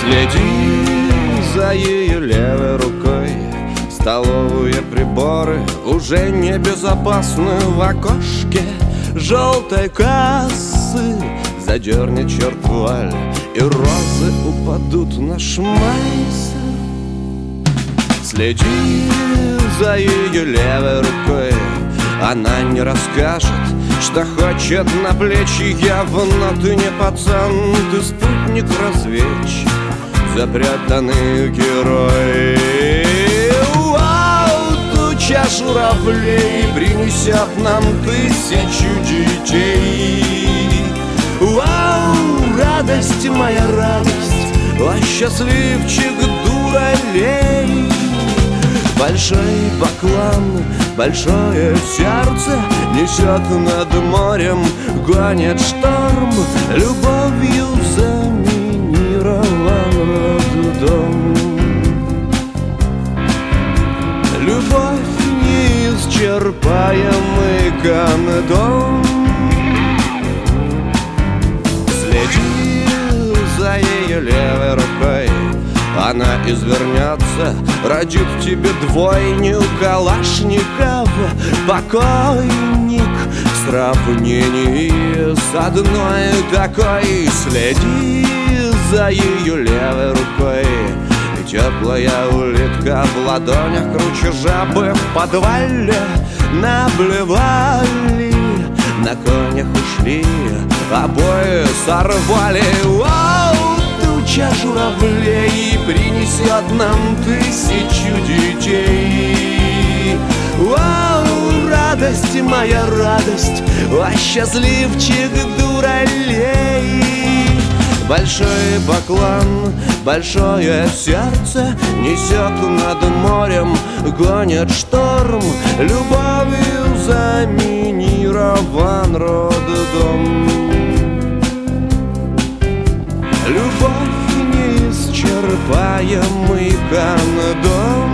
Следи за ее левой рукой. Столовые приборы уже небезопасны. В окошке желтой кассы задернет черт вуаль, и розы упадут на шмайсер. Следи за ее левой рукой. Она не расскажет, что хочет на плечи. Явно ты не пацан, ты спутник-разведчик, запрятанный герой. Вау, туча журавлей принесет нам 1000 детей. Вау, радость моя, радость, о, счастливчик дуралей. Большой баклан, большое сердце несет над морем, гонит шторм. Любовью заминирован роддом. Любовь неисчерпаемый кондом. Следи за ее левой рукой. Она извернется, родит тебе двойню калашников. Покойник в сравнении с одной такой. Следи за ее левой рукой. И теплая улитка в ладонях круче жабы в подвале. Наблевали, на конях ушли, обои сорвали. Вау! Туча журавлей принесет нам 1000 детей. Вау, радость моя, радость, о, счастливчик дуралей. Большой баклан, большое сердце несет над морем, гонит шторм. Любовью заминирован роддом. Любовь неисчерпаемый кондом.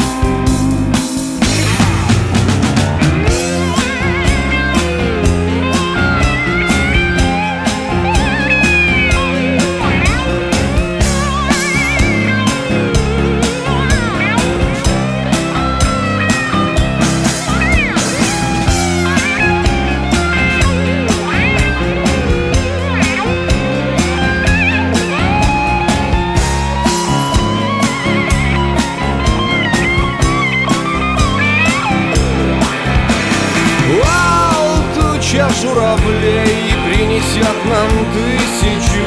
Журавлей принесет нам 1000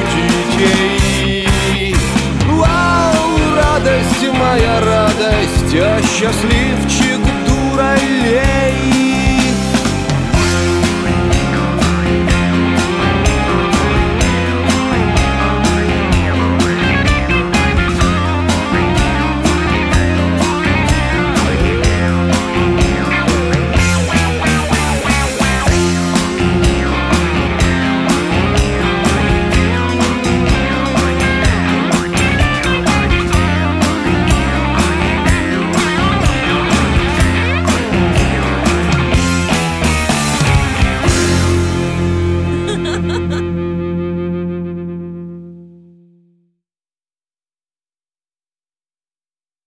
детей. Вау, радость моя, радость, о, счастливчик